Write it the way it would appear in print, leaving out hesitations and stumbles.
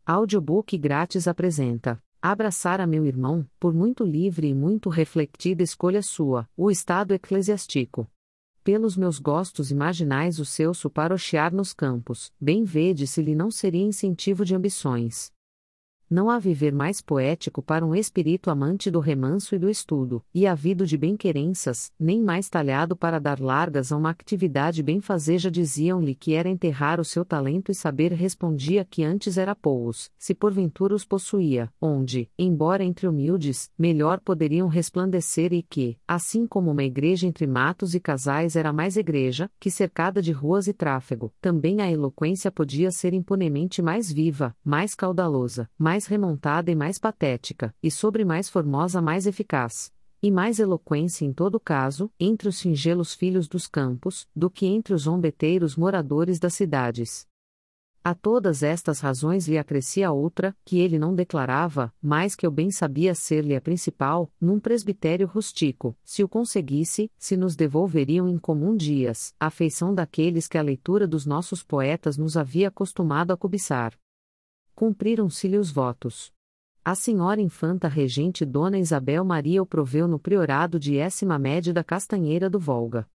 Audiobook grátis apresenta Abraçar a meu irmão, por muito livre e muito reflectida escolha sua, o Estado Eclesiástico. Pelos meus gostos imaginais o seu parochear nos campos, bem vede se lhe não seria incentivo de ambições. Não há viver mais poético para um espírito amante do remanso e do estudo, e havido de bem-querenças, nem mais talhado para dar largas a uma atividade benfazeja. Diziam-lhe que era enterrar o seu talento e saber, respondia que antes era pô-los, se porventura os possuía, onde, embora entre humildes, melhor poderiam resplandecer e que, assim como uma igreja entre matos e casais era mais igreja, que cercada de ruas e tráfego, também a eloquência podia ser impunemente mais viva, mais caudalosa, mais remontada e mais patética, e sobre mais formosa mais eficaz, e mais eloquência em todo caso, entre os singelos filhos dos campos, do que entre os zombeteiros moradores das cidades. A todas estas razões lhe acrescia outra, que ele não declarava, mas que eu bem sabia ser-lhe a principal, num presbitério rústico, se o conseguisse, se nos devolveriam em comum dias, a afeição daqueles que a leitura dos nossos poetas nos havia acostumado a cobiçar. Cumpriram-se-lhe os votos. A senhora infanta regente Dona Isabel Maria o proveu no priorado de Écima Média da Castanheira do Volga.